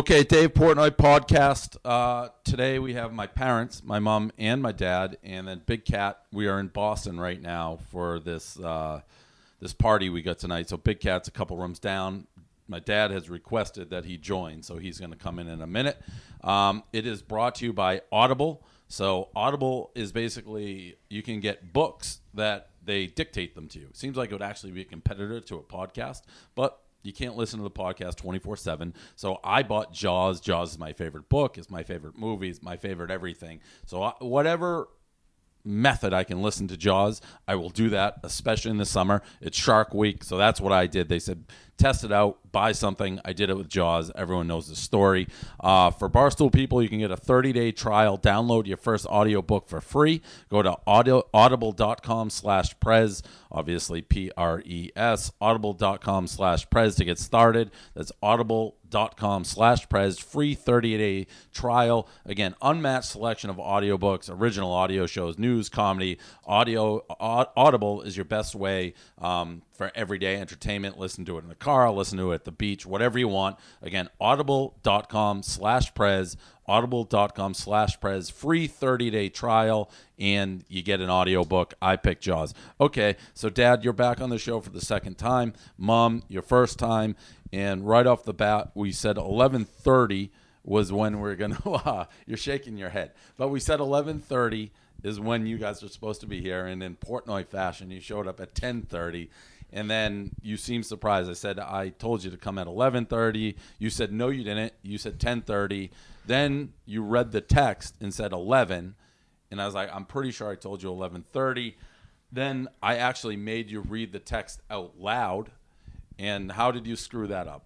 Okay, Dave Portnoy podcast. Today we have my parents, my mom and my dad, and then Big Cat. We are in Boston right now for this this party we got tonight. So Big Cat's a couple rooms down. My dad has requested that he join, so he's going to come in a minute. It is brought to you by Audible. So Audible is basically you can get books that they dictate them to you. It seems like it would actually be a competitor to a podcast, but you can't listen to the podcast 24/7. So I bought Jaws. Jaws is my favorite book. It's my favorite movie. It's my favorite everything. So whatever method I can listen to Jaws, I will do that, especially in the summer. It's Shark Week, so that's what I did. They said, test it out, buy something. I did it with Jaws. Everyone knows the story. For Barstool people, you can get a 30-day trial. Download your first audiobook for free. Go to audible.com/Prez, obviously P-R-E-S, audible.com/Prez to get started. That's audible.com/Prez, free 30-day trial. Again, unmatched selection of audiobooks, original audio shows, news, comedy. Audible is your best way for everyday entertainment. Listen to it in the car, listen to it at the beach, whatever you want. Again, audible.com/Prez, audible.com/Prez, free 30-day trial, and you get an audiobook. I picked Jaws. Okay, so Dad, you're back on the show for the second time. Mom, your first time. And right off the bat, we said 11:30 was when we're going to, you're shaking your head. But we said 11:30 is when you guys are supposed to be here. And in Portnoy fashion, you showed up at 10:30. And then you seemed surprised. I said, I told you to come at 11:30. You said, no, you didn't. You said 10:30. Then you read the text and said 11. And I was like, I'm pretty sure I told you 11:30. Then I actually made you read the text out loud. And how did you screw that up?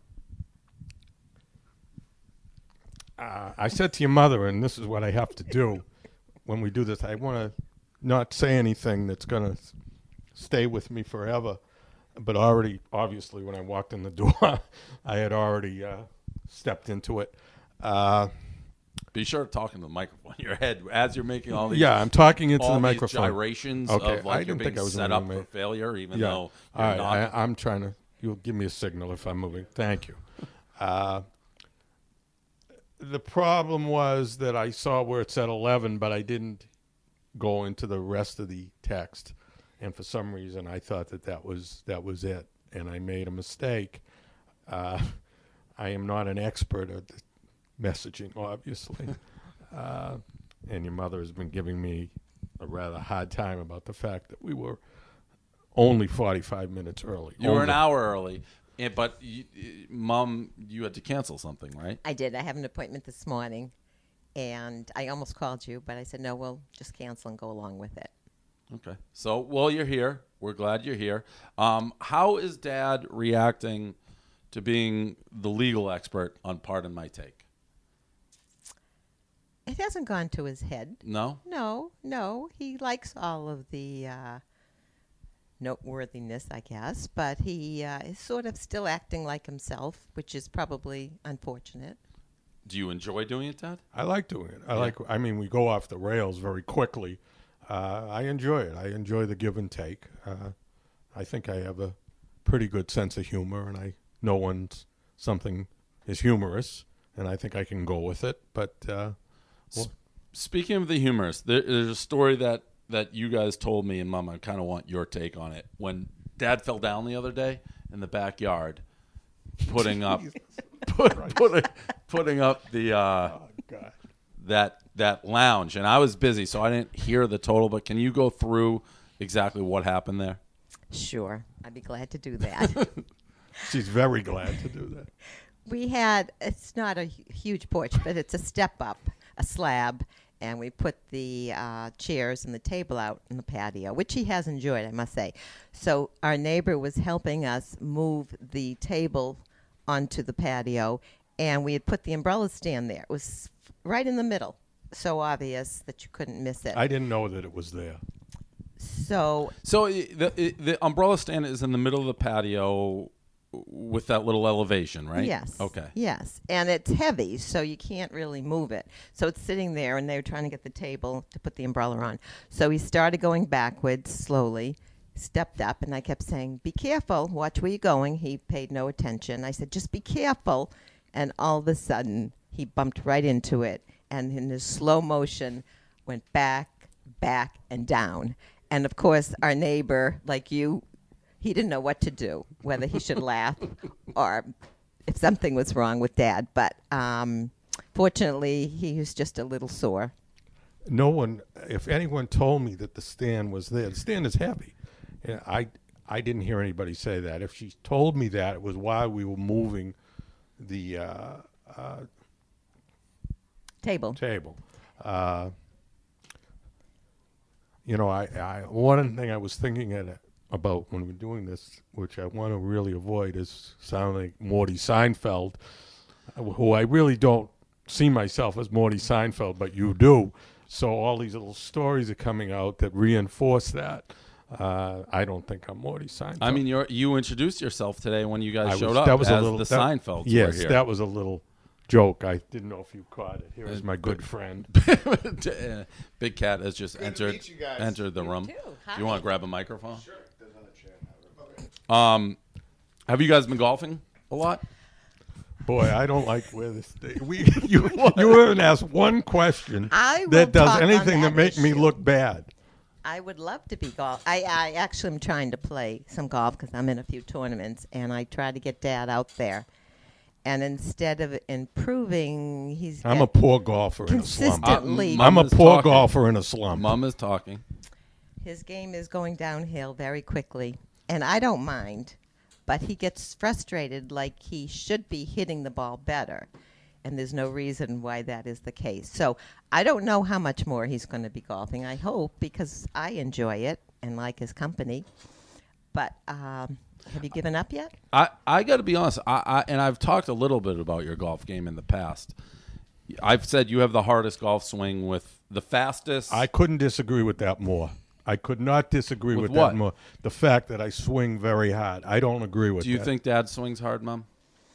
I said to your mother, and this is what I have to do when we do this, I want to not say anything that's going to stay with me forever. But already, obviously, when I walked in the door, I had already stepped into it. Be sure to talk into the microphone in your head as you're making all these. Yeah, I'm talking into all the these microphone. Gyrations Okay, of like I you're didn't being think I was set moving, up for mate. failure, even Yeah. though All you're right, not. I'm trying to. You'll give me a signal if I'm moving. Thank you. The problem was that I saw where it said 11, but I didn't go into the rest of the text, and for some reason I thought that was it, and I made a mistake. I am not an expert at the messaging, obviously, and your mother has been giving me a rather hard time about the fact that we were only 45 minutes early. You were an hour early, but Mom, you had to cancel something, right? I did. I have an appointment this morning, and I almost called you, but I said, no, we'll just cancel and go along with it. Okay. So, well, you're here. We're glad you're here. How is Dad reacting to being the legal expert on Pardon My Take? It hasn't gone to his head. No? No. He likes all of the noteworthiness, I guess, but he is sort of still acting like himself, which is probably unfortunate. Do you enjoy doing it, Dad? I like doing it. I mean, we go off the rails very quickly. I enjoy it. I enjoy the give and take. I think I have a pretty good sense of humor, and I know when something is humorous, and I think I can go with it. But speaking of the humorous, there's a story that you guys told me, and Mom, I kind of want your take on it. When Dad fell down the other day in the backyard, putting up putting up the that lounge, and I was busy, so I didn't hear the total. But can you go through exactly what happened there? Sure. I'd be glad to do that. She's very glad to do that. It's not a huge porch, but it's a step up, a slab, and we put the chairs and the table out in the patio, which he has enjoyed, I must say. So our neighbor was helping us move the table onto the patio, and we had put the umbrella stand there. It was right in the middle, so obvious that you couldn't miss it. I didn't know that it was there. So the umbrella stand is in the middle of the patio with that little elevation, right? Yes. Okay. Yes, and it's heavy, so you can't really move it. So it's sitting there, and they were trying to get the table to put the umbrella on. So he started going backwards slowly, stepped up, and I kept saying, be careful, watch where you're going. He paid no attention. I said, just be careful. and all of a sudden he bumped right into it, and in his slow motion went back, and down. And of course, our neighbor, like you, he didn't know what to do, whether he should laugh or if something was wrong with Dad. But fortunately, he was just a little sore. No one, if anyone told me that the stand was there, the stand is heavy. And I didn't hear anybody say that. If she told me that, it was while we were moving the Table. One thing I was thinking about when we're doing this, which I want to really avoid, is sounding like Morty Seinfeld, who I really don't see myself as Morty Seinfeld, but you do. So all these little stories are coming out that reinforce that. I don't think I'm Morty Seinfeld. I mean, you introduced yourself today when you guys showed up that was as a little, the that, Seinfelds Yes, were here. that was a little joke. I didn't know if you caught it. Here is my good friend. Big Cat has just Good to entered meet you guys. entered the room. too. Do Hi. you want to grab a microphone? Sure. There's another chair. Okay. Have you guys been golfing a lot? Boy, I don't like where this thing. You haven't asked one question I will that does talk on anything that to make me issue. look bad. I would love to be golf. I actually am trying to play some golf because I'm in a few tournaments, and I try to get Dad out there. And instead of improving, I'm a poor golfer in a slump. consistently. I'm a Mom is poor talking. golfer in a slump. Mom is talking. His game is going downhill very quickly, and I don't mind, but he gets frustrated like he should be hitting the ball better, and there's no reason why that is the case. So I don't know how much more he's going to be golfing. I hope, because I enjoy it and like his company. But have you given up yet? I got to be honest. And I've talked a little bit about your golf game in the past. I've said you have the hardest golf swing with the fastest. I couldn't disagree with that more. I could not disagree With with what? that more. The fact that I swing very hard. I don't agree with that. Do you think Dad swings hard, Mom?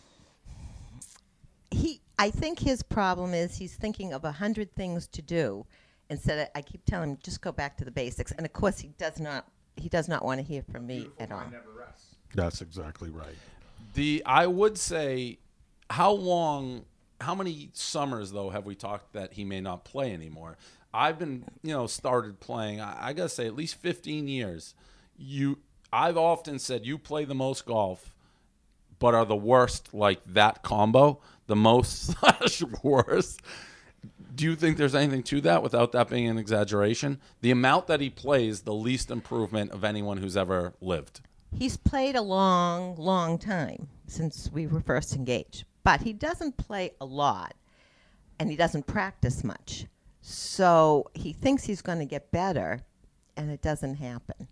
I think his problem is he's thinking of 100 things to do instead of, I keep telling him, just go back to the basics. And of course he does not want to hear from me at all. Never rests. That's exactly right. I would say, how many summers though have we talked that he may not play anymore? I've been, started playing. I gotta say, at least 15 years. I've often said you play the most golf, but are the worst like that combo, the most / worst. Do you think there's anything to that without that being an exaggeration? The amount that he plays, the least improvement of anyone who's ever lived. He's played a long, long time since we were first engaged, but he doesn't play a lot, and he doesn't practice much. So he thinks he's going to get better, and it doesn't happen.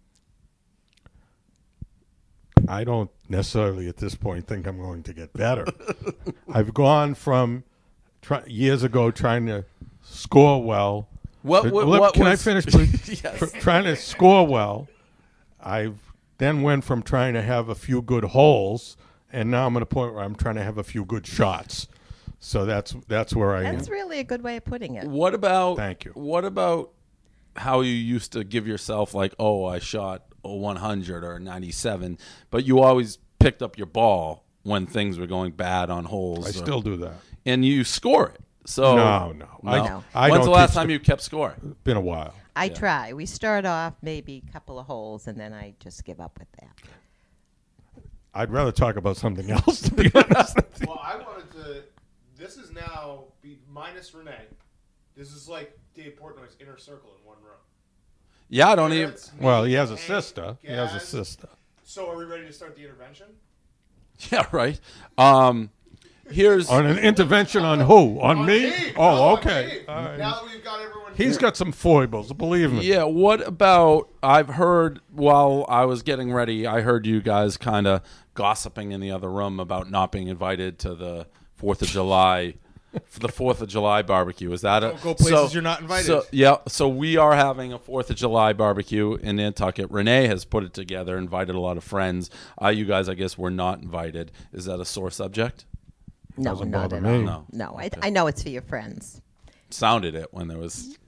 I don't necessarily at this point think I'm going to get better. I've gone from years ago trying to score well. Can I finish, please? Yes. Trying to score well. I've then went from trying to have a few good holes, and now I'm at a point where I'm trying to have a few good shots. So that's where I am. That's really a good way of putting it. What about? Thank you. What about how you used to give yourself like, oh, I shot a 100 or a 97, but you always picked up your ball when things were going bad on holes. I still do that. And you score it. So No. No. I When's don't the last keep time you kept score? It's been a while. I try. We start off maybe a couple of holes, and then I just give up with that. I'd rather talk about something else, to be honest. Well, I wanted to. This is now be minus Renee. This is like Dave Portnoy's inner circle in one room. Yeah, I don't even. It's me, Well, he has a Hank, sister. He has a Gaz. sister. So are we ready to start the intervention? Yeah, right. Here's On an intervention on who? On me? Oh, On okay. me. All right. Now that we've got everyone He's here. got some foibles, believe me. yeah. What about? I've heard while I was getting ready, I heard you guys kind of gossiping in the other room about not being invited to the 4th of July. For the 4th of July barbecue. Is that Don't go places you're not invited. So we are having a 4th of July barbecue in Nantucket. Renee has put it together, invited a lot of friends. You guys, I guess, were not invited. Is that a sore subject? No, Doesn't not bother at me. all. No. No, Okay. I know it's for your friends. Sounded it when there was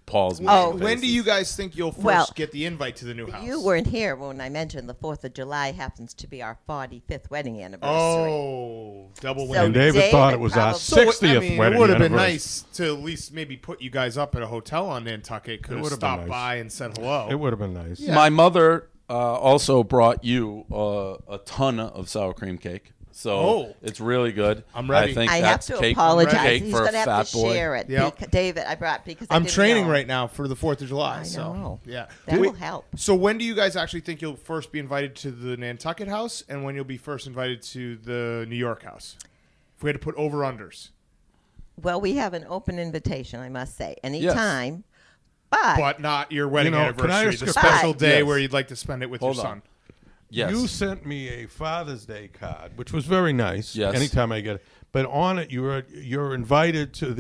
Paul's Oh. making When do faces. you guys think you'll first Well, get the invite to the new house? You weren't here when I mentioned the 4th of July happens to be our 45th wedding anniversary. Oh, double So win. And David thought it was our probably- 60th wedding it would have been anniversary. nice to at least maybe put you guys up at a hotel on Nantucket. Could have would've been stopped nice. by and said hello. It would have been nice. Yeah. My mother also brought you a ton of sour cream cake. So Oh. it's really good. I'm ready. I think I have that's to cake, apologize. cake He's for a going to have fat to boy. share it. Yep. David, I brought because I I'm didn't training know. right now for the 4th of July. I so know. yeah, That Wait, will help. So when do you guys actually think you'll first be invited to the Nantucket house, and when you'll be first invited to the New York house? If we had to put over unders, Well, we have an open invitation, I must say, anytime. but not your wedding You know, can I anniversary, ask the a special question? day Yes. where you'd like to spend it with Hold your on. son. Yes. You sent me a Father's Day card, which was very nice. Yes. Anytime I get it, but on it you're invited to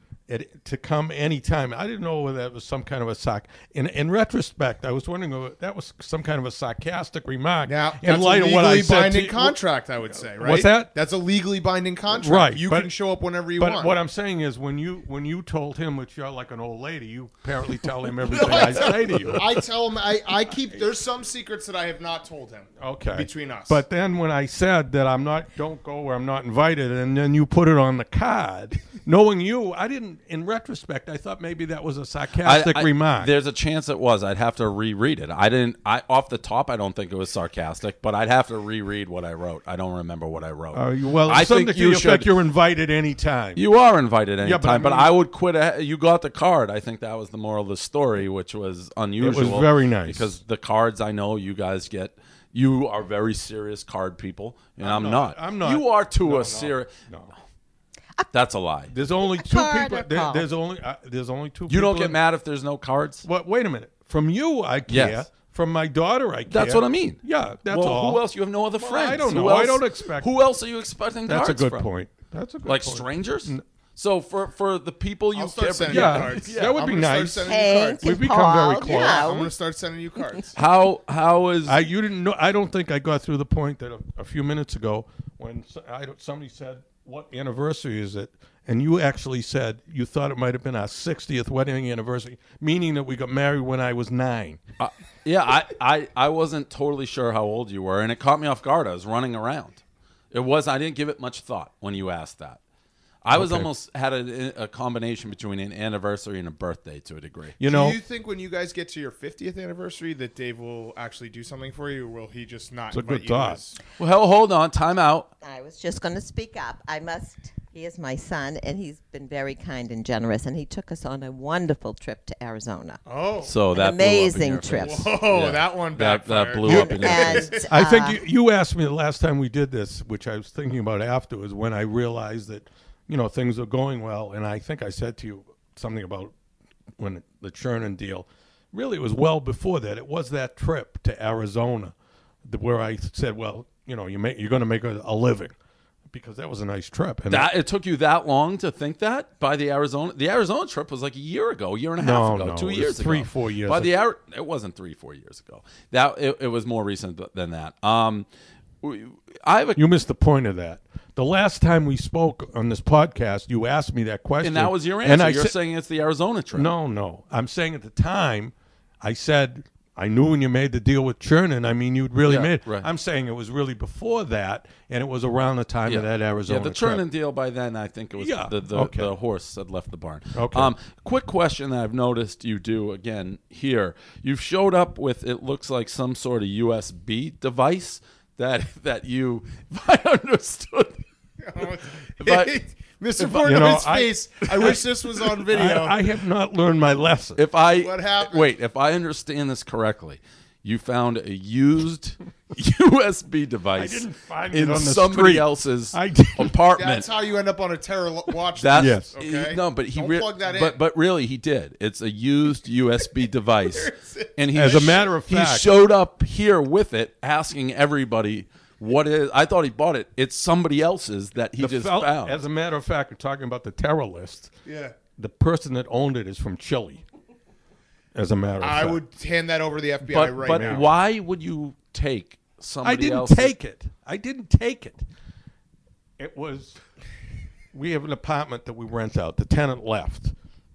to come anytime. I didn't know whether that was some kind of a In retrospect, I was wondering if that was some kind of a sarcastic remark. Now, in that's light a of what I legally said to binding you. contract, I would say, right? What's that? That's a legally binding contract. Right, You but- can show up whenever you But want. what I'm saying is, when you told him, which you're like an old lady, you apparently tell him everything I say to you. I tell him I keep. There's some secrets that I have not told him. Okay. Between us. But then when I said that don't go where I'm not invited, and then you put it on the card, knowing you, I didn't, in retrospect, I thought maybe that was a sarcastic remark. There's a chance it was. I'd have to reread it. I off the top, I don't think it was sarcastic, but I'd have to reread what I wrote. I don't remember what I wrote. Well, I something think to you the effect should. you're invited anytime. You are invited anytime, but I but mean- I would quit. You got the card. I think that was the moral of the story, which was unusual. very nice. because the cards I know you guys get. You are very serious card people, and I'm not. I'm not. You are to No, a serious. No. That's a lie. There's only two card people. or call? There's only two. You don't people get mad if there's no cards. What? Wait a minute. From you, I care. Yes. From my daughter, I care. That's what I mean. Yeah, that's well, all. who else? You have no other Well, friends. I don't Who know. I else- don't expect- Who else are you expecting That's a cards good from? point. That's a good Like point. strangers? So for the people you I'll start care sending about, Yeah, you cards. that would I'm be gonna start nice. sending you Hank cards. We've and become Paul, very you close. know. I'm going to start sending you cards. how is You didn't know. I don't think I got through the point that a few minutes ago when somebody said, "What anniversary is it?" And you actually said you thought it might have been our 60th wedding anniversary, meaning that we got married when I was 9. yeah, I wasn't totally sure how old you were, and it caught me off guard. I was running around. I didn't give it much thought when you asked that. I was Okay. almost had a combination between an anniversary and a birthday to a degree. You know, Do you think when you guys get to your 50th anniversary that Dave will actually do something for you, or will he just not a invite good you thought. as- Well, hold on, time out. I was just going to speak up. He is my son, and he's been very kind and generous, and he took us on a wonderful trip to Arizona. Oh. So An that blew up in amazing your trip. face. Whoa, Yeah. that one That backfired. blew up in your face. And I think you asked me the last time we did this, which I was thinking about afterwards, when I realized that, things are going well. And I think I said to you something about when the Chernin deal. Really, it was well before that. It was that trip to Arizona where I said, well, you're going to make a living, because that was a nice trip. And It took you that long to think that by the Arizona trip was like a year ago, year and a half ago, No, 2 it was years 3-4 years By ago. it wasn't 3-4 years ago. It was more recent than that. I have a you missed the point of that. The last time we spoke on this podcast, you asked me that question. and that was your answer. And I You're said, saying it's the Arizona trip. No. I'm saying at the time, I said, I knew when you made the deal with Chernin, you'd really Yeah, made it. right. I'm saying it was really before that, and it was around the time of that Arizona Yeah, the trip. Chernin deal by then, I think it was Yeah, the okay. horse had left the barn. Okay. Quick question that I've noticed you do again here. You've showed up with, it looks like some sort of USB device that you, if I understood. Mr. You know, Portnoy's I- face. I wish this was on video. I have not learned my lesson. What happened? Wait, if I understand this correctly, you found a used USB device I didn't find it in on the somebody street. else's I didn't. apartment. That's how you end up on a terror watch. That Yes. Okay. no, but he Don't plug that in. but really he did. It's a used USB device, and he As a matter of he fact- showed up here with it, asking everybody what it is. I thought he bought it. It's somebody else's that he just found. As a matter of fact, we're talking about the terror list. Yeah. The person that owned it is from Chile. As a matter of I fact. would hand that over to the FBI but right but now. why would you take somebody I didn't else's? take it. I didn't take it. It was. We have an apartment that we rent out. The tenant left.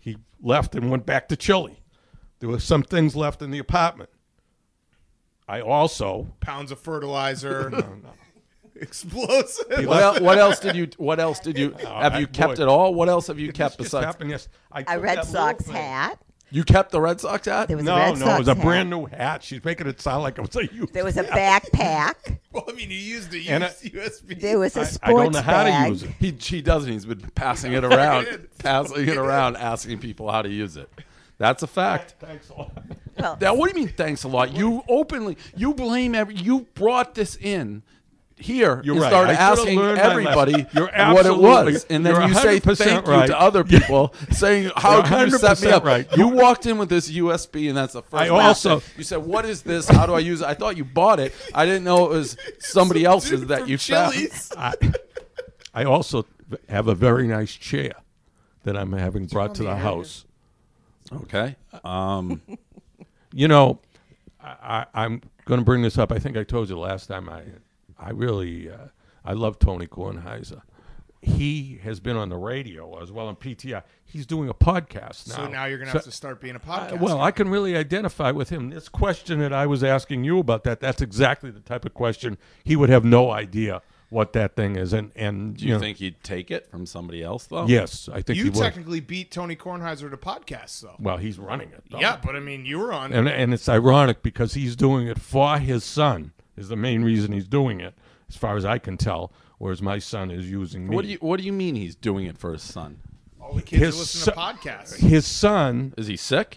He left and went back to Chile. There were some things left in the apartment. I also Pounds of fertilizer. Explosive. What else did you? Have you kept boy. it all? What else have you kept This just besides? happened yes. I A took Red that Sox little thing. hat. You kept the Red Sox hat? There was a No, Red no, Sox it was a hat. brand new hat. She's making it sound like it was a used There was a hat. backpack. Well, I mean, you used the And USB. There was a I sports don't know how bag. to use it. She doesn't. He's been passing it around, asking people how to use it. That's a fact. Thanks a lot. Well, Now, what do you mean? Thanks a lot. You blame you brought this in here You're and right. started I should've asking learned my everybody lesson. You're what it absolutely- was, and then you're you say 100% thank you right. to other people, saying how You're could you set me 100% up? right. You walked in with this USB, and that's the first. I thing also- said. You said, "What is this? How do I use it?" I thought you bought it. I didn't know it was somebody else's Dude that from you found. Chili's. I also have a very nice chair that I'm having brought to the house. Okay. You know, I'm going to bring this up. I think I told you last time. I really I love Tony Kornheiser. He has been on the radio as well on PTI. He's doing a podcast now. So now you're going to have to start being a podcast. Well, I can really identify with him. This question that I was asking you about that's exactly the type of question he would have no idea what that thing is. And Do you think he'd take it from somebody else though? Yes, I think you he would. technically beat Tony Kornheiser to podcasts, though. Well, he's running it. though. Yeah, but I mean, you were on. And it's ironic because he's doing it for his son is the main reason he's doing it, as far as I can tell, whereas my son is using me. What do you mean he's doing it for his son? All the kids his are listening to son- podcasts. His son Is he sick?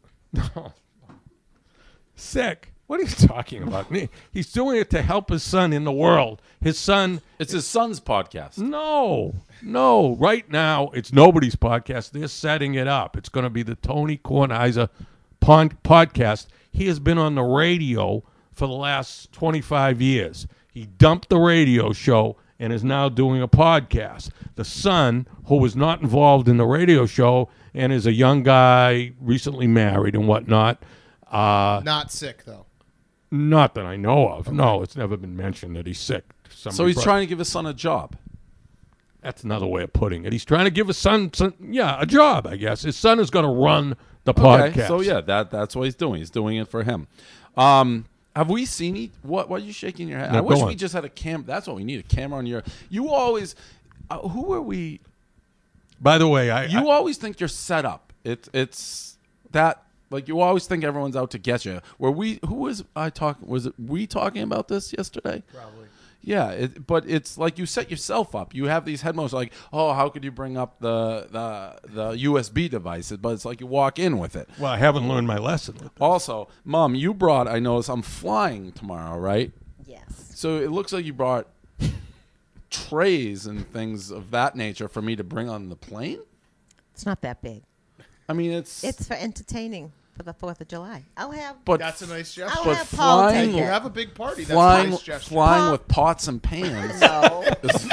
sick. What are you talking about? He's doing it to help his son in the world. His son It's his son's podcast. No. Right now, it's nobody's podcast. They're setting it up. It's going to be the Tony Kornheiser podcast. He has been on the radio for the last 25 years. He dumped the radio show and is now doing a podcast. The son, who was not involved in the radio show and is a young guy, recently married and whatnot. Not sick, though. Not that I know of. Okay. No, it's never been mentioned that he's sick. So he's trying to give his son a job. That's another way of putting it. He's trying to give his son, a job, I guess. His son is going to run the podcast. So, yeah, that's what he's doing. He's doing it for him. Have we seen it? What are you shaking your head? No, I wish go we on. just had a cam. That's what we need, a camera on your... You always... who are we... By the way, You always think you're set up. It's that... Like, you always think everyone's out to get you. Who was I talking? Was it we talking about this yesterday? Probably. Yeah, but it's like you set yourself up. You have these headphones like, oh, how could you bring up the USB devices? But it's like you walk in with it. Well, I haven't learned my lesson. Also, Mom, you brought, I noticed, I'm flying tomorrow, right? yes. So it looks like you brought trays and things of that nature for me to bring on the plane? It's not that big. I mean, it's for entertaining for the 4th of July. I'll have... but That's a nice gesture. I'll but have Paul flying- take You it. have a big party. That's a flying, nice gesture. flying with pots and pans No,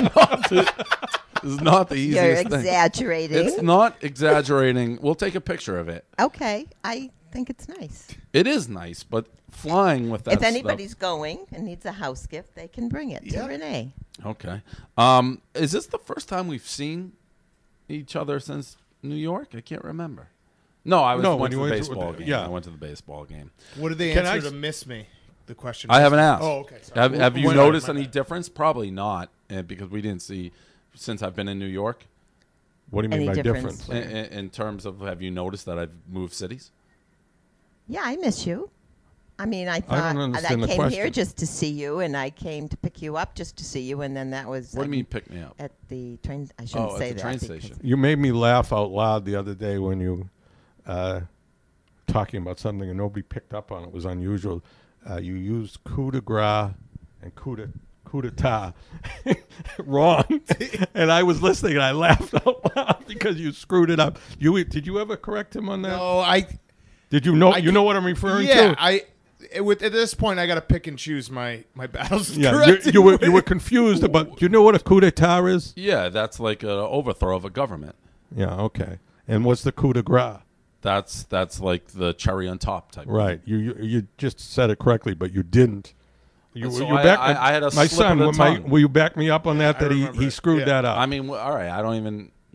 is not the you're easiest thing. exaggerating. It's not exaggerating. We'll take a picture of it. Okay, I think it's nice. It is nice, but flying with that If anybody's going and needs a house gift, they can bring it Yeah. to Renee. stuff. Okay. Is this the first time we've seen each other since New York? I can't remember. No, I No, went when to you the went to- baseball game. yeah. I went to the baseball game. What did they Can answer I- to miss me? The question. I haven't asked. Oh, okay. Sorry. Have you When- noticed my any bad. difference? Probably not, because we didn't see since I've been in New York. What do you mean Any by difference? difference? In terms of, have you noticed that I've moved cities? Yeah, I miss you. I mean, I thought understand the came here question. just to see you, and I came to pick you up just to see you, and then that was What do you mean pick me up? at the train. I shouldn't Oh, say at the that. train because- station. You made me laugh out loud the other day when you talking about something and nobody picked up on it. It was unusual. You used coup de grace and coup d'etat wrong, and I was listening and I laughed out loud because you screwed it up. Did you ever correct him on that? No, Did you know? You know what I'm referring yeah, to? at this point, I got to pick and choose my battles. Yeah, correcting you were with. confused about. You know what a coup d'etat is? Yeah, that's like an overthrow of a government. Yeah, okay. And what's the coup de grace? That's like the cherry on top type. Right. You just said it correctly, but you didn't. So I had a my slip son. of the tongue. Will you back me up on that? I That remember he it. screwed Yeah. that up. I mean, all right. I don't even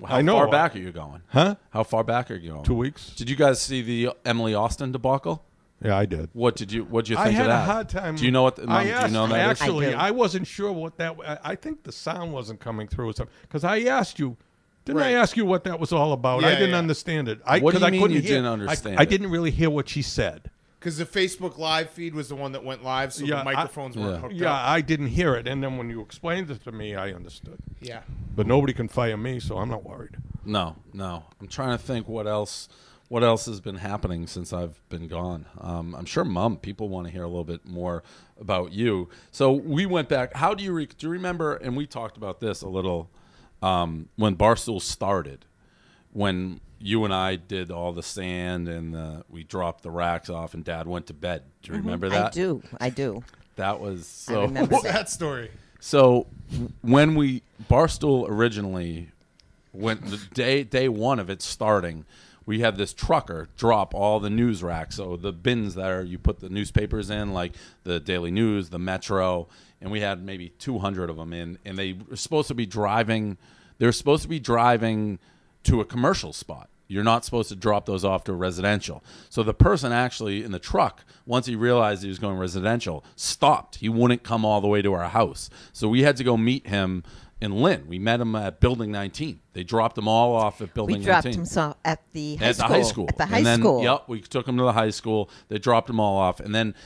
How I know. far back are you going? Huh? How far back are you going? 2 weeks. Did you guys see the Emily Austin debacle? Yeah, I did. What'd you think I had of that? a hard time. Do you know what? Mom, I do you asked, know that is? actually, I do. I wasn't sure what that. I think the sound wasn't coming through or something. Because I asked you, didn't I Right. ask you what that was all about? Yeah, I didn't yeah. understand it. What do you 'cause I mean couldn't you hear- didn't understand I it? didn't really hear what she said. Because the Facebook Live feed was the one that went live, so Yeah, the microphones weren't hooked Yeah, up. I didn't hear it, and then when you explained it to me, I understood. Yeah. But nobody can fire me, so I'm not worried. No. I'm trying to think what else has been happening since I've been gone. I'm sure, Mom, people want to hear a little bit more about you. So we went back. How do you remember? And we talked about this a little when Barstool started, when you and I did all the sand and we dropped the racks off, and Dad went to bed. Do you remember that? I do. That was I so. remember What's that. that story? So when Barstool originally went, the day one of it starting, we had this trucker drop all the news racks, so the bins that you put the newspapers in, like the Daily News, the Metro, and we had maybe 200 of them in, and they were supposed to be driving. They were supposed to be driving to a commercial spot. You're not supposed to drop those off to a residential. So the person actually in the truck, once he realized he was going residential, stopped. He wouldn't come all the way to our house. So we had to go meet him in Lynn. We met him at Building 19. They dropped them all off at Building We 19. dropped him at the high At school. the high school. At the high and then, school. Yep, we took him to the high school. They dropped them all off. And then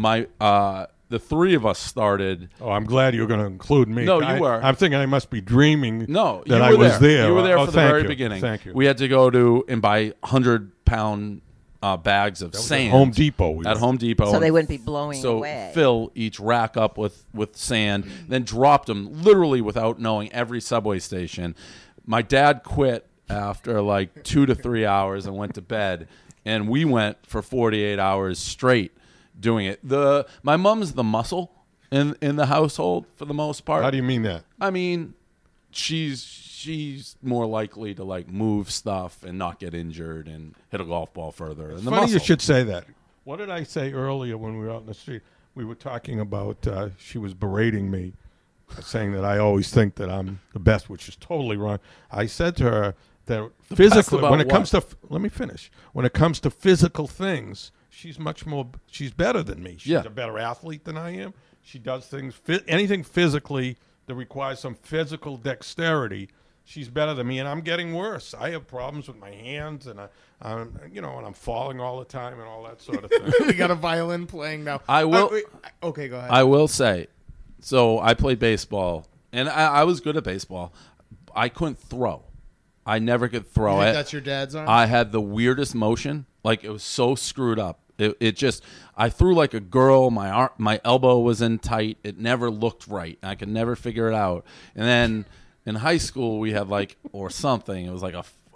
the three of us started. Oh, I'm glad you're going to include me. No, you were. I'm thinking I must be dreaming No, that you I were was there. You were there Oh, for the thank very you. beginning. Thank you. We had to go to and buy 100-pound bags of At sand. Home Depot. We At were. Home Depot. So they and wouldn't be blowing so away. fill each rack up with sand, then dropped them literally without knowing every subway station. My dad quit after like 2 to 3 hours and went to bed, and we went for 48 hours straight doing it. My mom's the muscle in the household for the most part. How do you mean that? I mean, she's more likely to like move stuff and not get injured and hit a golf ball further. And the Funny you muscle. should say that. What did I say earlier when we were out in the street? We were talking about she was berating me, saying that I always think that I'm the best, which is totally wrong. I said to her that physically, about when it what? comes to let me finish. When it comes to physical things, she's better than me. She's Yeah. a better athlete than I am. She does things anything physically that requires some physical dexterity. She's better than me, and I'm getting worse. I have problems with my hands, and and I'm falling all the time and all that sort of thing. We got a violin playing now. I will- Okay, go ahead. I will say, so I played baseball, and I was good at baseball. I couldn't throw. I never could throw You think it. that's your dad's arm? I had the weirdest motion. Like, it was so screwed up. It just, I threw like a girl. My elbow was in tight. It never looked right. I could never figure it out. And then in high school, we had or something. It was like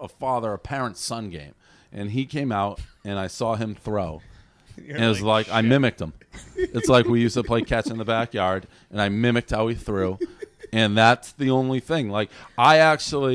a parent-son game. And he came out, and I saw him throw. And it was like I mimicked him. It's like we used to play catch in the backyard, and I mimicked how he threw. And that's the only thing. Like, I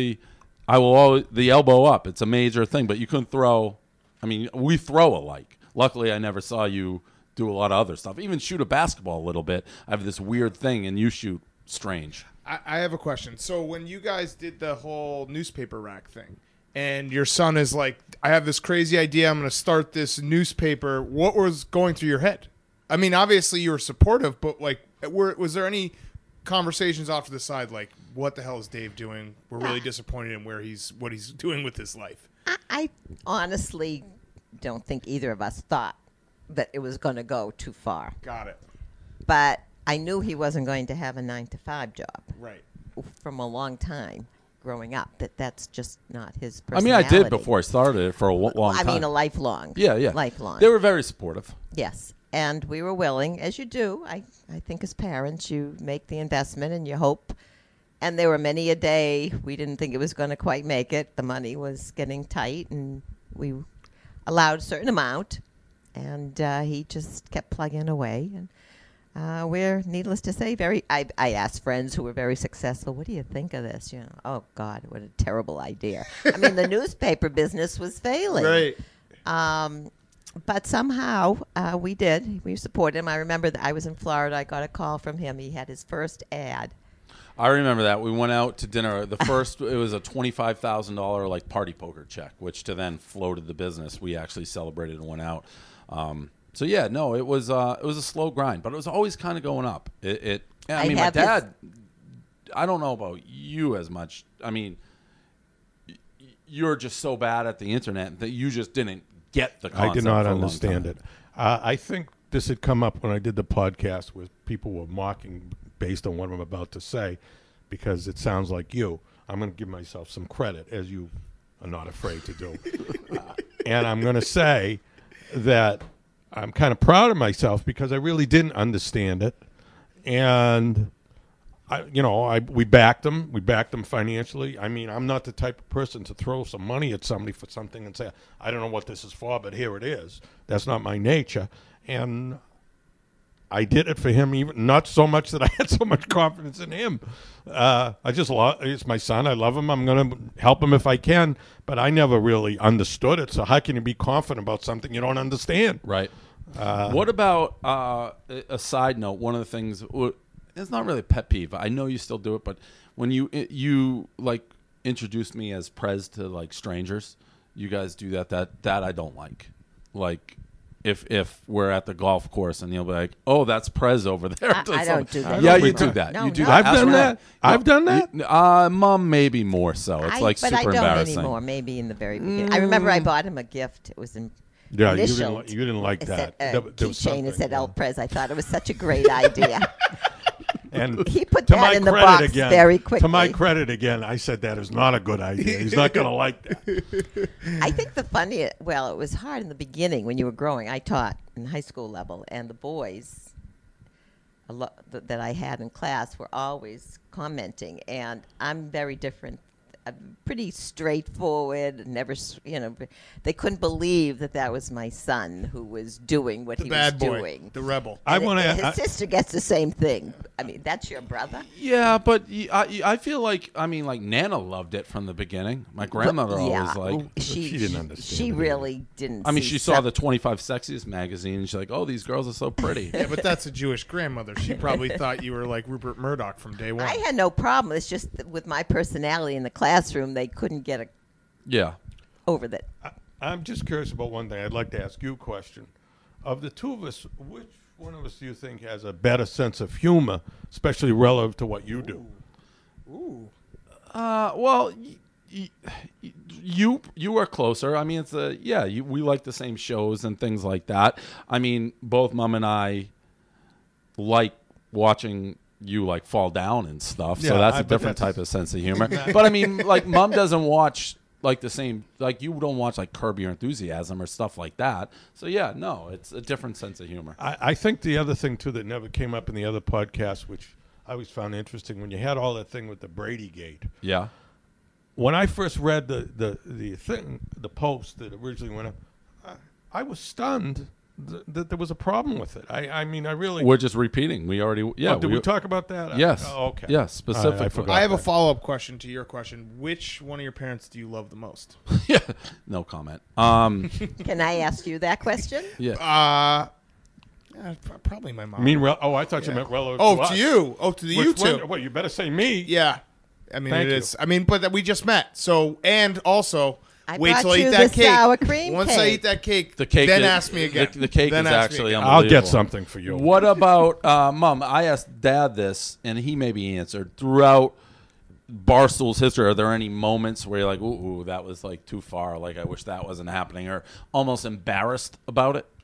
will always, the elbow up. It's a major thing, but you couldn't throw. I mean, we throw alike. Luckily, I never saw you do a lot of other stuff. Even shoot a basketball a little bit. I have this weird thing, and you shoot strange. I have a question. So when you guys did the whole newspaper rack thing, and your son is like, I have this crazy idea, I'm going to start this newspaper, what was going through your head? I mean, obviously you were supportive, but was there any conversations off to the side like, what the hell is Dave doing? We're really disappointed in what he's doing with his life. I honestly don't think either of us thought that it was going to go too far. Got it. But I knew he wasn't going to have a 9-to-5 job Right. from a long time growing up. That's just not his I mean, personality. I did before I started it for a long time. I mean, a lifelong. Yeah. Lifelong. They were very supportive. Yes. And we were willing, as you do. I think as parents, you make the investment and you hope. And there were many a day we didn't think it was going to quite make it. The money was getting tight, and we allowed a certain amount. And he just kept plugging away. And we're, needless to say, I asked friends who were very successful, what do you think of this? Oh, God, what a terrible idea. I mean, the newspaper business was failing. Right. But somehow we did. We supported him. I remember that I was in Florida. I got a call from him. He had his first ad. I remember that. We went out to dinner. The first, it was a $25,000 like party poker check, which to then floated the business. We actually celebrated and went out. So yeah, no, it was a slow grind, but it was always kind of going up. Yeah, I mean, my dad. I don't know about you as much. I mean, you're just so bad at the internet that you just didn't get the concept. I did not understand it. I think this had come up when I did the podcast where people were mocking based on what I'm about to say, because it sounds like you. I'm going to give myself some credit, as you are not afraid to do. And I'm going to say that I'm kind of proud of myself because I really didn't understand it. And we backed them. We backed them financially. I mean, I'm not the type of person to throw some money at somebody for something and say, I don't know what this is for, but here it is. That's not my nature. And I did it for him, even not so much that I had so much confidence in him. It's my son. I love him. I'm going to help him if I can. But I never really understood it. So how can you be confident about something you don't understand? Right. What about a side note? One of the things... It's not really a pet peeve. I know you still do it, but when you like introduced me as Prez to like strangers, you guys do that I don't like. Like if we're at the golf course and you'll be like, "Oh, that's Prez over there." I don't do that. Yeah, you do that. No, you do no. that. I've done that. Mom, maybe more so. It's like super embarrassing. But I embarrassing. don't anymore. Maybe in the very beginning. I remember I bought him a gift. It was in. Yeah, initialed. you didn't like It that. said, There was keychain. It said yeah. El Prez. I thought it was such a great idea. And He put to that my in the credit box again, very quickly. To my credit again, I said that is not a good idea. He's not going to like that. I think it was hard in the beginning when you were growing. I taught in high school level, and the boys that I had in class were always commenting, and I'm very different. I'm pretty straightforward. Never, they couldn't believe that was my son who was doing what he was doing. The rebel. His sister gets the same thing. I mean, that's your brother. Yeah, but I feel like Nana loved it from the beginning. My grandmother always like. She didn't understand. She really didn't. I mean, she saw the 25 Sexiest magazine, and she's like, "Oh, these girls are so pretty." Yeah, but that's a Jewish grandmother. She probably thought you were like Rupert Murdoch from day one. I had no problem. It's just that with my personality in the classroom, they couldn't get over that. I'm just curious about one thing. I'd like to ask you a question. Of the two of us, which one of us do you think has a better sense of humor, especially relative to what you do? Ooh. Well, you are closer. I mean, we like the same shows and things like that. I mean, both Mom and I like watching you like fall down and stuff. Yeah, so that's a different type of sense of humor. But I mean, like Mom doesn't watch like the same, like you don't watch like Curb Your Enthusiasm or stuff like that. So yeah, no, it's a different sense of humor. I think the other thing too that never came up in the other podcast, which I always found interesting, when you had all that thing with the Brady Gate. Yeah. When I first read the thing, the post that originally went up, I was stunned that there was a problem with it. I mean, I really. We're just repeating. We already. Yeah. Oh, did we talk about that? Yes. Okay. Yes. Specifically. I forgot. I have a follow-up question to your question. Which one of your parents do you love the most? Yeah. No comment. Can I ask you that question? Yeah. Probably my mom. I thought you meant relative. Oh, to us. you. Oh, to you two. Well, you better say me. Yeah. I mean, Thank it you. is. I mean, but we just met. So, and also, I wait brought till I you eat that the cake. sour cream Once I cake. eat that cake, The cake. then is- ask me again. The cake Then is ask me actually again. I'll unbelievable. get something for you. What about Mom? I asked Dad this, and he maybe answered. Throughout Barstool's history, are there any moments where you're like, ooh, that was like too far, like I wish that wasn't happening, or almost embarrassed about it?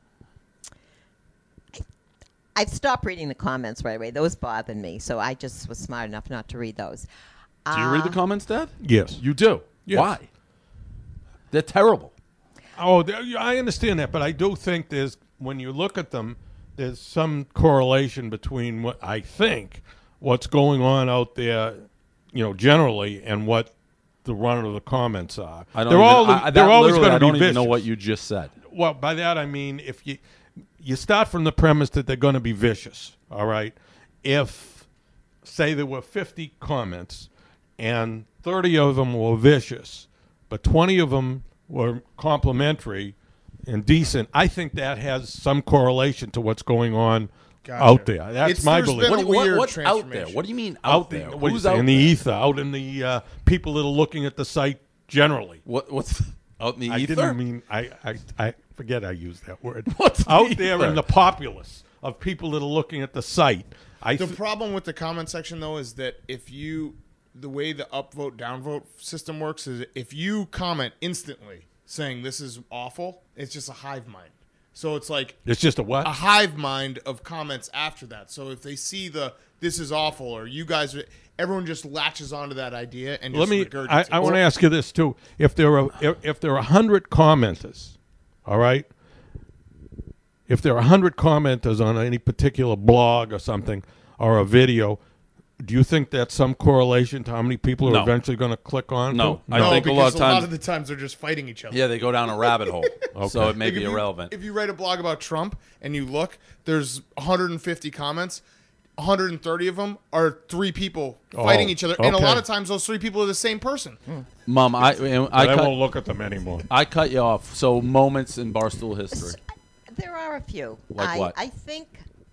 I've stopped reading the comments right away. Those bothered me, so I just was smart enough not to read those. Do you read the comments, Dad? Yes. You do? Yes. Why? They're terrible. Oh, I understand that, but I do think when you look at them, there's some correlation between what I think, what's going on out there, generally, and what the run of the comments are. They're always going to be I don't vicious. even know what you just said. Well, by that I mean if you start from the premise that they're going to be vicious, all right? If, say, there were 50 comments and 30 of them were vicious, but 20 of them were complimentary and decent, I think that has some correlation to what's going on Gotcha. out there. That's my there's belief. been a weird what's out there? transformation. What do you mean out there? What do you Who's say, out in the there? ether, out in the people that are looking at the site generally. What's out in the I ether? didn't mean I forget I used that word. What's the out there ether? in the populace of people that are looking at the site. The problem with the comment section, though, is that the way the upvote downvote system works is if you comment instantly saying this is awful, it's just a hive mind. So it's like It's just a what? a hive mind of comments after that. So if they see this is awful or you guys are, everyone just latches onto that idea and just regurgitates. I want to ask you this too. If there are 100 commenters, all right. If there are 100 commenters on any particular blog or something or a video, do you think that's some correlation to how many people are No. eventually going to click on? No. to? I think a lot because of times- the times they're just fighting each other. Yeah, they go down a rabbit hole, so it may Like, be if you- irrelevant. If you write a blog about Trump and you look, there's 150 comments. 130 of them are three people fighting each other, and a okay. lot of times those three people are the same person. Mom, I I cut, won't look at them anymore. I cut you off. So moments in Barstool history. There are a few. Like what? I think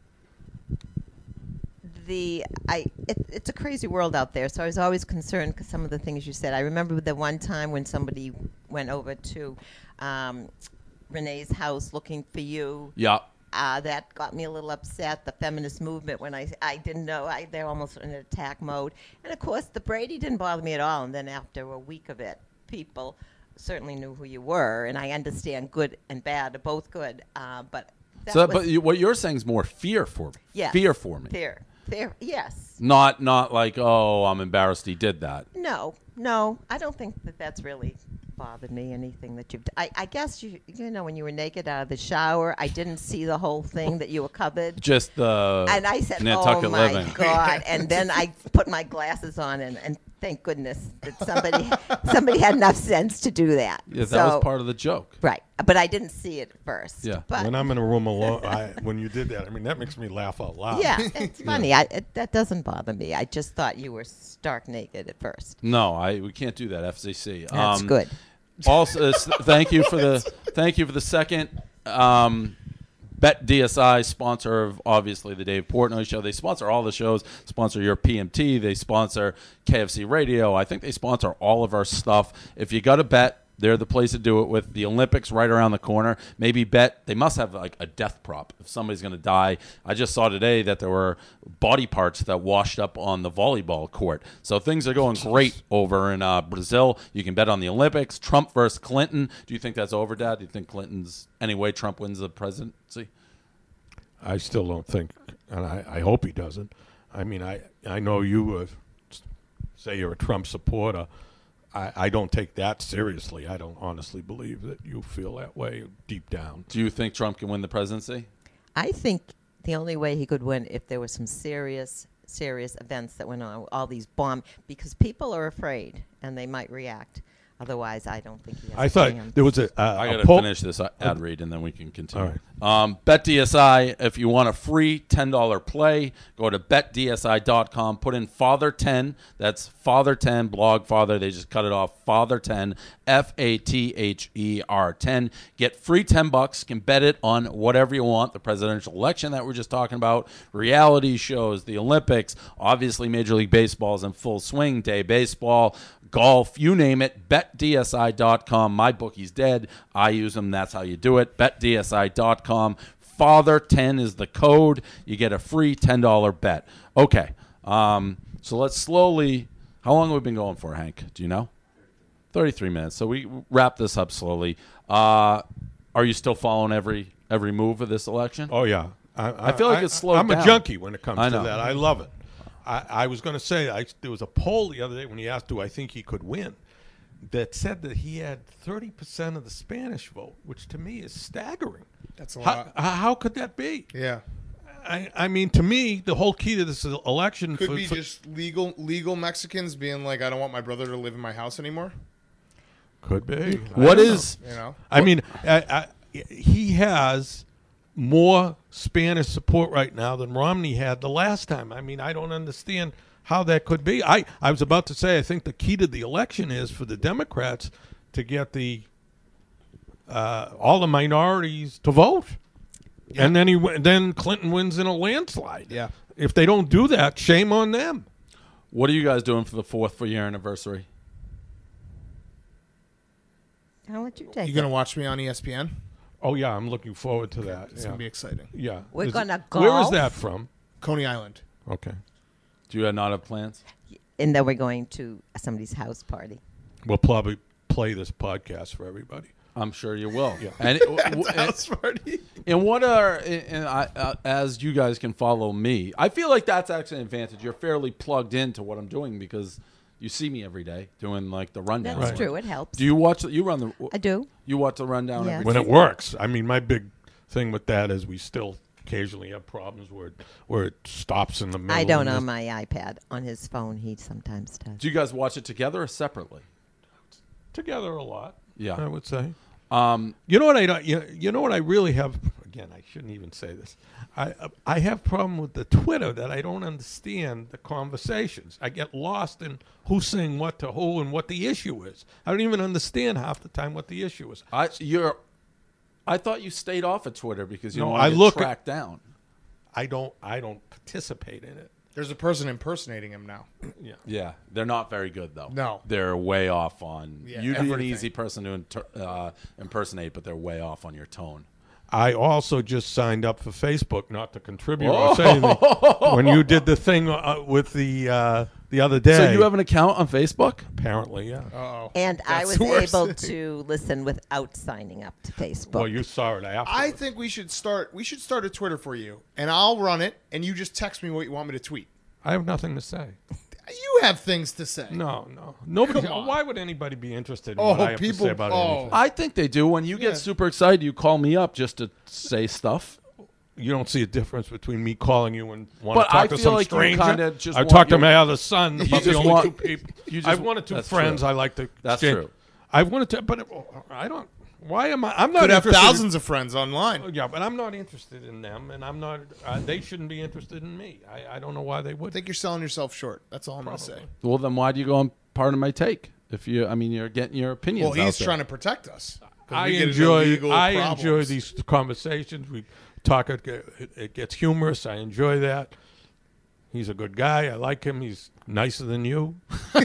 it's a crazy world out there. So I was always concerned because some of the things you said. I remember the one time when somebody went over to Renee's house looking for you. Yeah. That got me a little upset. The feminist movement, when I didn't know, they're almost in attack mode. And of course, the Brady didn't bother me at all. And then after a week of it, people certainly knew who you were. And I understand good and bad are both good. But that So, was, what you're saying is more fear for me. yes, Fear for me. Fear, yes. Not like, oh, I'm embarrassed he did that. No, I don't think that's really bothered me. Anything that you've, I guess you know, when you were naked out of the shower, I didn't see the whole thing that you were covered. Just the And I said, Nantucket "Oh my living. God!" And then I put my glasses on, and thank goodness that somebody had enough sense to do that. Yeah, that So- was part of the joke. right. But I didn't see it at first. Yeah. But When I'm in a room alone, when you did that, I mean, that makes me laugh out loud. yeah, it's funny. That doesn't bother me. I just thought you were stark naked at first. No, we can't do that. FCC. That's good. Also, thank you for the second. Bet DSI, sponsor of obviously the Dave Portnoy Show. They sponsor all the shows. Sponsor your PMT. They sponsor KFC Radio. I think they sponsor all of our stuff. If you got to bet, they're the place to do it with. The Olympics right around the corner. Maybe bet. They must have like a death prop if somebody's going to die. I just saw today that there were body parts that washed up on the volleyball court. So things are going great over in Brazil. You can bet on the Olympics. Trump versus Clinton. Do you think that's over, Dad? Do you think Clinton's anyway? Trump wins the presidency? I still don't think, and I hope he doesn't. I mean, I know you say you're a Trump supporter. I don't take that seriously. I don't honestly believe that you feel that way deep down. Do you think Trump can win the presidency? I think the only way he could win if there were some serious events that went on, all these because people are afraid and they might react. Otherwise, I don't think he has I a thought chance. there was a I got to poll. finish this ad read and then we can continue. All right. Bet DSI, if you want a free $10 play, go to betdsi.com, put in Father10. That's Father10, blog Father. They just cut it off. Father10, FATHER 10. Get free $10. Can bet it on whatever you want. The presidential election that we're just talking about, reality shows, the Olympics, obviously Major League Baseball is in full swing, day baseball, golf, you name it. BetDSI.com. My bookie's dead. I use them. That's how you do it. BetDSI.com. Father10 is the code. You get a free $10 bet. Okay. So let's slowly. How long have we been going for, Hank? Do you know? 33 minutes. So we wrap this up slowly. Are you still following every move of this election? Oh yeah, I feel like it's slowed I'm down. a junkie when it comes I to know. that. I love it. I was going to say there was a poll the other day when he asked, "Do I think he could win?" that said that he had 30% of the Spanish vote, which to me is staggering. That's a lot. How could that be? Yeah. I mean, to me, the whole key to this election Could be just legal Mexicans being like, I don't want my brother to live in my house anymore. could be. What is You know? I mean, he has more Spanish support right now than Romney had the last time. I mean, I don't understand how that could be. I was about to say I think the key to the election is for the Democrats to get all the minorities to vote. And then Clinton wins in a landslide. Yeah. If they don't do that, shame on them. What are you guys doing for the 4th year anniversary? I'll let you take You it. gonna watch me on ESPN? Oh yeah, I'm looking forward to that. It's Yeah. gonna be exciting. Yeah. We're gonna Where is golf. that from? Coney Island. Okay. Do you not have plans? And then we're going to somebody's house party. We'll probably play this podcast for everybody. I'm sure you will. Yeah. And, House party. and what are and as you guys can follow me, I feel like that's actually an advantage. You're fairly plugged into what I'm doing because you see me every day doing like the rundown. That's Right. true. It helps. Do you watch? You run the? I do. You watch the rundown Yes. every When day? it works. I mean, my big thing with that is we still occasionally have problems where it stops in the middle. I don't and on my iPad. On his phone, he sometimes does. Do you guys watch it together or separately? together a lot. Yeah. I would say. You know what I don't. You know what I really have. Again, I shouldn't even say this. I have problem with the Twitter that I don't understand the conversations. I get lost in who's saying what to who and what the issue is. I don't even understand half the time what the issue is. I thought you stayed off of Twitter because you No, don't I want to look get at- tracked down. I don't participate in it. There's a person impersonating him now. Yeah. Yeah, they're not very good though. No. They're way off on. Yeah, You'd be an everything. easy person to impersonate, but they're way off on your tone. I also just signed up for Facebook, not to contribute or say anything. When you did the thing with the other day. So you have an account on Facebook? Apparently, yeah. Uh-oh. And I That's was the worst able thing. to listen without signing up to Facebook. Well, you saw it after. I think we should start a Twitter for you, and I'll run it, and you just text me what you want me to tweet. I have nothing to say. You have things to say. No. Nobody. Come on. Why would anybody be interested in Oh, what I have to people- say about oh. anything? I think they do. When you Yeah. get super excited, you call me up just to say stuff. You don't see a difference between me calling you and want But to talk I to feel some like you stranger. kinda just I want talked to your- my other son about the just only want- two people. you just- I've one or two that's friends true. I like to. That's exchange. true. I've wanted to, but I don't. Why am I? I'm not Could have interested. thousands of friends online. Yeah, but I'm not interested in them, and I'm not. They shouldn't be interested in me. I don't know why they I would. think you're selling yourself short. That's all I'm going to say. Probably. Well, then why do you go on Part of My Take? If you're getting your opinions. Well, he's out there. trying to protect us. 'Cause I we get into enjoy. legal I problems. enjoy these conversations. We talk. It gets humorous. I enjoy that. He's a good guy. I like him. He's nicer than you.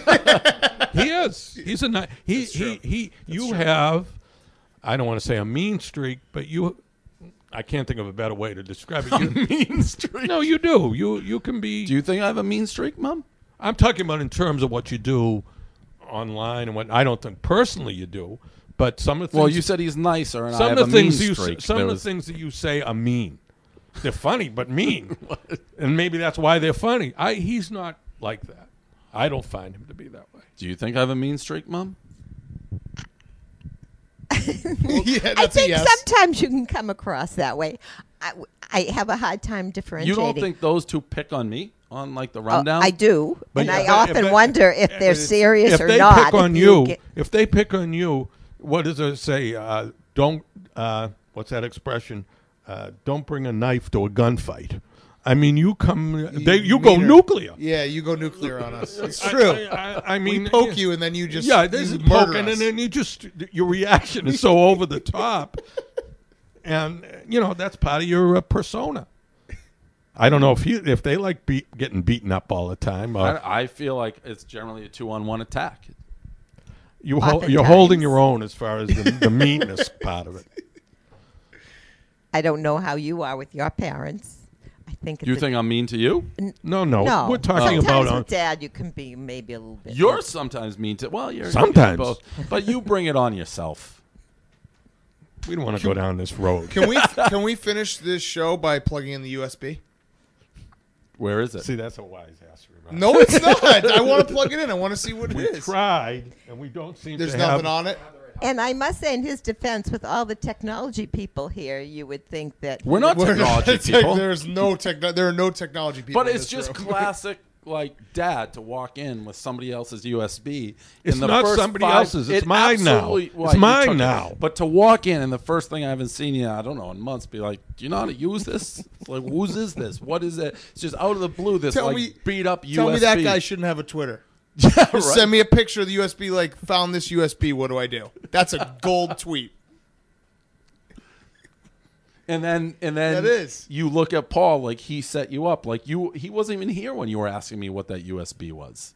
He is. He's a nice. He. You have. I don't want to say a mean streak, but you. I can't think of a better way to describe it. You, mean streak. no, you do. You can be. Do you think I have a mean streak, Mom? I'm talking about in terms of what you do online and what I don't think personally you do, but some of the things. Well, you said he's nicer, and I some have of a the things mean you streak. some There of the was- things that you say are mean. They're funny, but mean, and maybe that's why they're funny. He's not like that. I don't find him to be that way. Do you think I have a mean streak, Mom? Yeah, I that's a think yes. sometimes you can come across that way. I have a hard time You differentiating. don't think those two pick on me on like the rundown? I do, But and yeah, I if often they- wonder if they're serious If or they not. pick on if you, get- if they pick on you, what does it say? Don't. What's that expression? Don't bring a knife to a gunfight. I mean, you come. You go meaner. nuclear. Yeah, you go nuclear on us. It's true. I mean, we poke you, and then you just Yeah, this is you murder poking, us. and then you just your reaction is so over the top, and that's part of your persona. I don't know if they like getting beaten up all the time. I feel like it's generally a 2-on-1 attack. You're Oftentimes. holding your own as far as the meanness part of it. I don't know how you are with your parents. I think. Do you think I'm mean to you? No, No, we're talking sometimes about. with Dad, you can be maybe a little bit. You're sometimes mean to. Well, you're Sometimes. both, but you bring it on yourself. We don't want to go down this road. Can we finish this show by plugging in the USB? Where is it? See, that's a wise answer. Right? No, it's not. I want to plug it in. I want to see what it We is. tried, and we don't seem There's to nothing have. on it. And I must say, in his defense, with all the technology people here, you would think that We're not technology people. There's no there are no technology people. But in it's this just room. classic, like dad to walk in with somebody else's USB. It's in the not first somebody 5 else's. It's mine now. absolutely- It's you mine took it. now. But to walk in and the first thing I haven't seen you, I don't know, in months, be like, do you know how to use this? It's like, whose is this? What is it? It's just out of the blue. This Tell like me- beat up USB. Tell me that guy shouldn't have a Twitter. Yeah, Just right. send me a picture of the USB. Like, found this USB. What do I do? That's a gold tweet. And then That is. you look at Paul like he set you up. Like he wasn't even here when you were asking me what that USB was.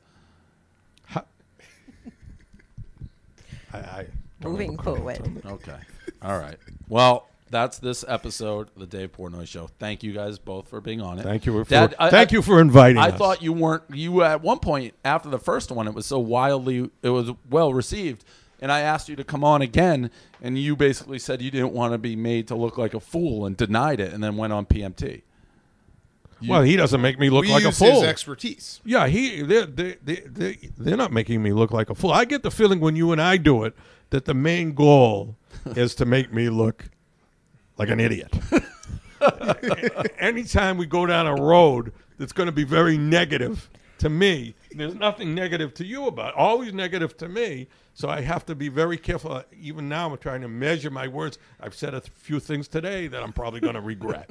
I Moving forward. Okay. All right. Well, that's this episode of the Dave Portnoy Show. Thank you guys both for being on it. Thank you for Dad, thank you for inviting I us. thought you weren't. You at one point after the first one, it was so wildly, it was well received, and I asked you to come on again, and you basically said you didn't want to be made to look like a fool and denied it, and then went on PMT. Well, he doesn't make me look We like a use fool. his expertise. Yeah, they're not making me look like a fool. I get the feeling when you and I do it that the main goal is to make me look like an idiot. Anytime we go down a road that's going to be very negative to me, there's nothing negative to you about it. Always negative to me. So I have to be very careful. Even now, I'm trying to measure my words. I've said a few things today that I'm probably going to regret.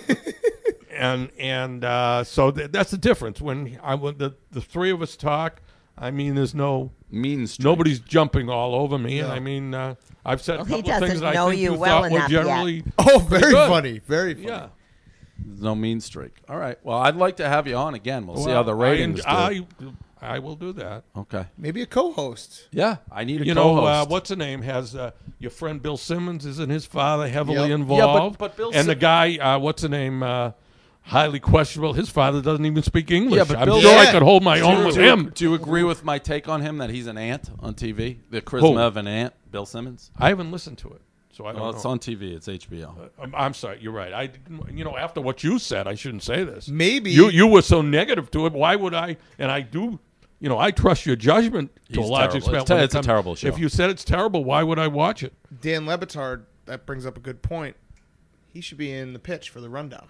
So that's the difference. When the three of us talk, I mean, there's no Mean streak. nobody's jumping all over me, and No. I mean, I've said a Well, he couple of things doesn't that I know think you you well thought were enough yet. generally Oh, very good. funny. Very funny. yeah. There's no mean streak. All right. Well, I'd like to have you on again. We'll see how the ratings do. I will do that. Okay. Maybe a co-host. Yeah, I need a You co-host. know, what's the name? Has your friend Bill Simmons, isn't his father heavily Yep. involved? but Bill and the Sim- guy, what's the name? Highly questionable. His father doesn't even speak English. Yeah, but I'm Bill- sure I Yeah. could hold my own with him. Do you agree with my take on him that he's an ant on TV? The charisma of an ant, Bill Simmons? I haven't listened to it, so I don't Well, know. it's on TV. It's HBO. I'm sorry. You're right. I didn't, after what you said, I shouldn't say this. Maybe You were so negative to it. Why would I? And I do. I trust your judgment to He's a large terrible. extent. when It's a it comes- terrible show. If you said it's terrible, why would I watch it? Dan Lebitard, that brings up a good point. He should be in the pitch for the rundown.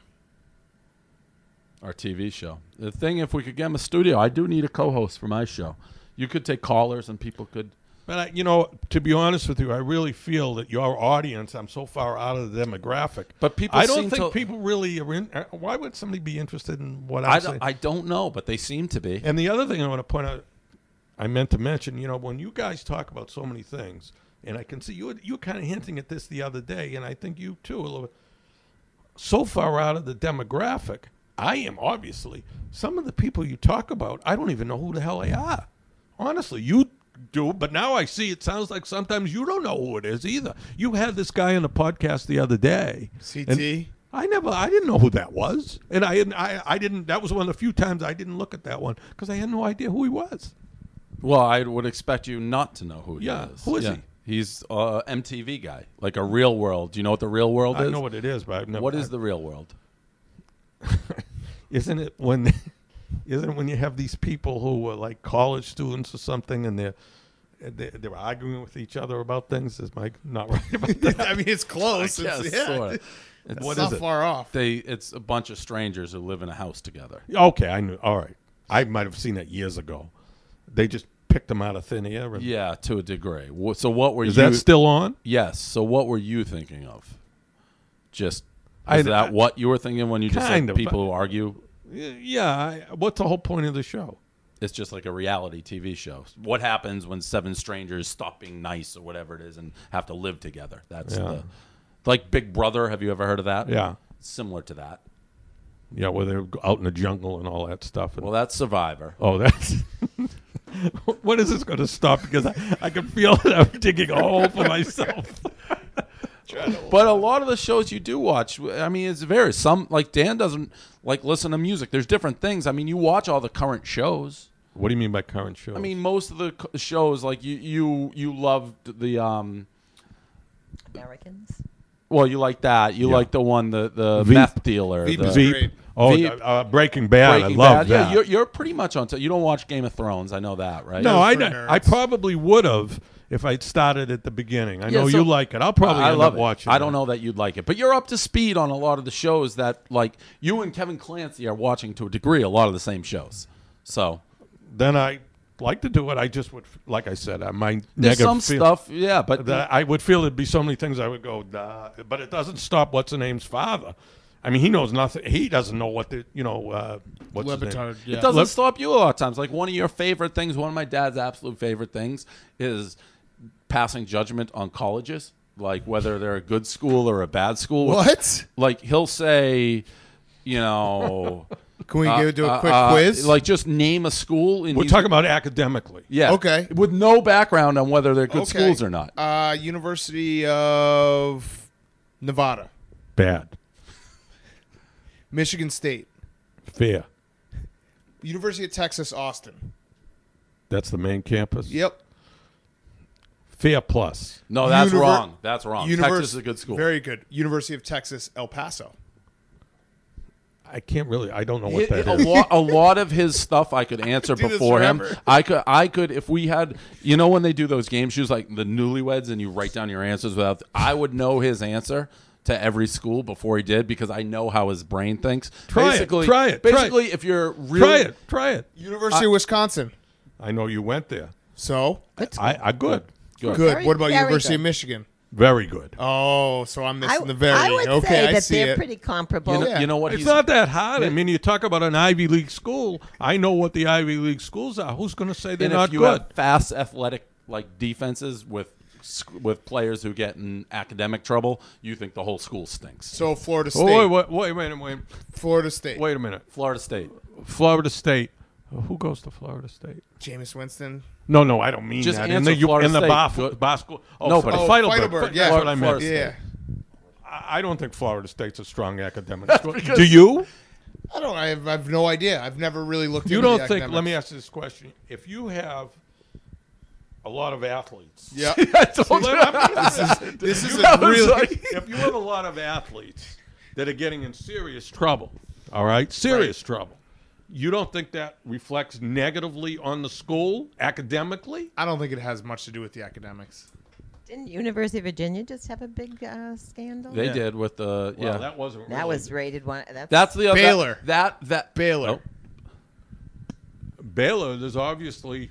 Our TV show. The thing, if we could get him a studio, I do need a co-host for my show. You could take callers and people could. But to be honest with you, I really feel that your audience. I'm so far out of the demographic. But people I don't seem think to- people really are in. Why would somebody be interested in what I'm saying? I don't know, but they seem to be. And the other thing I want to point out, I meant to mention, when you guys talk about so many things, and I can see you were kind of hinting at this the other day, and I think you too, a little bit, so far out of the demographic. I am, obviously. Some of the people you talk about, I don't even know who the hell they are. Honestly, you do, but now I see it sounds like sometimes you don't know who it is either. You had this guy on the podcast the other day. CT. and I didn't know who that was. And I didn't, that was one of the few times I didn't look at that one because I had no idea who he was. Well, I would expect you not to know who he Yeah, is. who is he? He's a MTV guy, like a Real World. Do you know what the Real World I is? know what it is, but I've never. What is the Real World? Isn't it when you have these people who are like college students or something, and they're arguing with each other about things? Is Mike not right about that? I mean, it's close. Yes, It's, yeah. sorta. It's What not is it? far off. It's a bunch of strangers who live in a house together. Okay, I knew. All right, I might have seen that years ago. They just picked them out of thin air. And, Yeah, to a degree. So what were is you? that still on? Yes. So what were you thinking of? Just I- is that what you were thinking when you just Kind said of, people who argue? Yeah. What's the whole point of the show? It's just like a reality TV show. What happens when seven strangers stop being nice or whatever it is and have to live together? That's Yeah. like Big Brother. Have you ever heard of that? Yeah. Similar to that. Yeah, where they're out in the jungle and all that stuff. And, Well, that's Survivor. oh, that's. When is this going to stop? Because I can feel that I'm digging a hole for myself. But a lot of the shows you do watch, I mean, it's varies. Some, like Dan doesn't like listen to music. There's different things. I mean, you watch all the current shows. What do you mean by current shows? I mean, most of the shows, like you loved the Americans. well, you like that. You Yeah. like the one the Veep. meth dealer. Veep the is Veep. great. Oh, Veep. Breaking Bad. Breaking I love Bad. that. Yeah, you're pretty much on. You don't watch Game of Thrones. I know that, right? No, Those I for nerds. I probably would have if I'd started at the beginning. I Yeah, know so- you like it. I'll probably I end love up it. watching. I don't know that you'd like it, but you're up to speed on a lot of the shows that, like, you and Kevin Clancy are watching to a degree. A lot of the same shows. So Then I like to do it. I just would, like I said, my there's negative some stuff, yeah, but that I would feel there'd be so many things I would go, duh. But it doesn't stop what's the name's father. I mean, he knows nothing. He doesn't know what what's his name? Lebitard. Yeah. it doesn't stop you a lot of times. Like one of your favorite things, one of my dad's absolute favorite things is passing judgment on colleges. like whether they're a good school or a bad school. What? Like he'll say, you know, Can we do a quick quiz? like just name a school. And We're he's- talking about academically. yeah, Okay. with no background on whether they're good Okay. schools or not. University of Nevada, Bad. Michigan State, Fair. University of Texas, Austin. That's the main campus. Yep. Fair plus. No, that's Univer- wrong. That's wrong. Univers- Texas is a good school. Very good. University of Texas, El Paso. I can't really. I don't know what that is. A lot of his stuff I could answer Do this before him. forever. I could if we had, you know, when they do those game shows like the Newlyweds and you write down your answers without. I would know his answer to every school before he did because I know how his brain thinks. Try it. basically, Try it. Basically, if you're really Try it. University of Wisconsin. I know you went there. So I good. good. good. Very- What about very University good. of Michigan? Very good. Oh, so I'm missing I, the very. I would Okay, say I that see they're it. pretty comparable. You know, Yeah. you know what? It's He's not that hard. I mean, you talk about an Ivy League school. I know what the Ivy League schools are. Who's going to say they're and not if you good? have fast, athletic like defenses with players who get in academic trouble, you think the whole school stinks. So Florida State. Oh, wait a minute. Florida State. Wait a minute. Florida State. Florida State. Who goes to Florida State? Jameis Winston. No, I don't mean Just that. answer in the Florida State. State. Basketball. Nobody. Oh, Feidelberg. Feidelberg, yeah. That's what I meant. Florida Yeah. I don't think Florida State's a strong academic school. Do you? I don't. I have no idea. I've never really looked. You into don't the think? academics. Let me ask you this question: if you have a lot of athletes, Yeah. This is a really. if you have a lot of athletes that are getting in serious trouble, all right, serious trouble, you don't think that reflects negatively on the school academically? I don't think it has much to do with the academics. Didn't University of Virginia just have a big scandal? They did with the Well, that wasn't. that really- was rated one. That's the other Baylor. That Baylor. Oh, Baylor. There's obviously.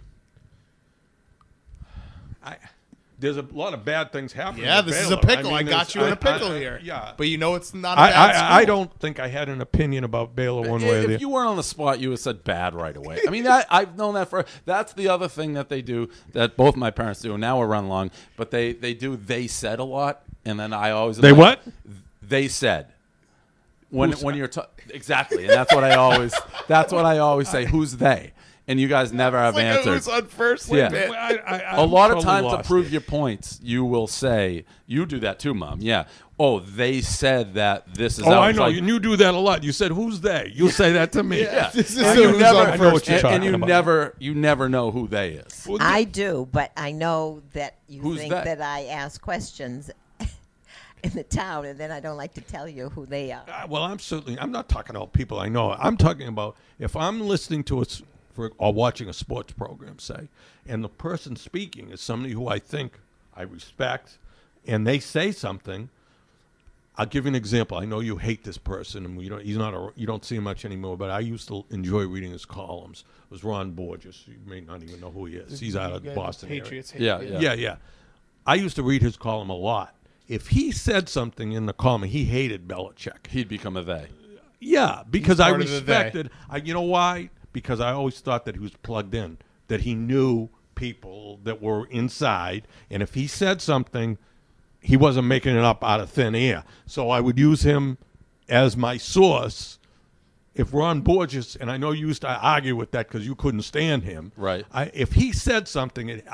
There's a lot of bad things happening. Yeah, at this is Baylor. a pickle. I mean, got you in a pickle here. Yeah, But you know it's not a bad school. I don't think I had an opinion about Baylor one way or the if other. you weren't on the spot, you would have said bad right away. I mean, that I've known that for. That's the other thing that they do that both my parents do. And now we're run long, but they do. They said a lot, and then I always They what? They said when you're exactly, and that's what I always say. Who's they? And you guys never have It's like answered. who's on first. Yeah. Wait a minute. A lot of totally times to lost prove it. your points, you will say, you do that too, Mom. Yeah. Oh, they said that this is Oh, out. I It's know. like- You do that a lot. You said, "Who's they?" You say that to me. Yeah. This is And the you who's never, on I know what you're and talking you about. never know who they is. Well, I do, but I know that you Who's think that? that I ask questions in the town, and then I don't like to tell you who they are. well, I'm not talking about people I know. I'm talking about if I'm listening to or watching a sports program, say, and the person speaking is somebody who I think I respect, and they say something. I'll give you an example. I know you hate this person, and you don't see him much anymore. But I used to enjoy reading his columns. It was Ron Borges. You may not even know who he is. He's out of the Boston area. Patriots. Yeah, Yeah. I used to read his column a lot. If he said something in the column, he hated Belichick. He'd become a they. Yeah, because I part of the they. respected. You know why? Because I always thought that he was plugged in, that he knew people that were inside, and if he said something, he wasn't making it up out of thin air. So I would use him as my source. If Ron Borges, and I know you used to argue with that because you couldn't stand him, Right. If he said something, it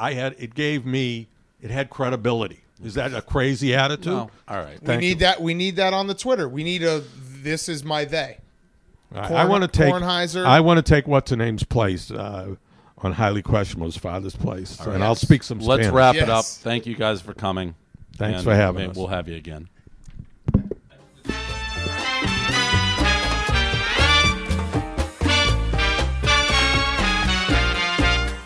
had credibility. Is that a crazy attitude? No. All right. We Thank need you. that. We need that on the Twitter. We need a. This is my they. All right, I want to take. Kornheiser. I want to take what's her name's place on highly questionable's father's place, and I'll speak some Let's Spanish. wrap it up. Yes. Thank you guys for coming. Thanks And for having maybe us. We'll have you again.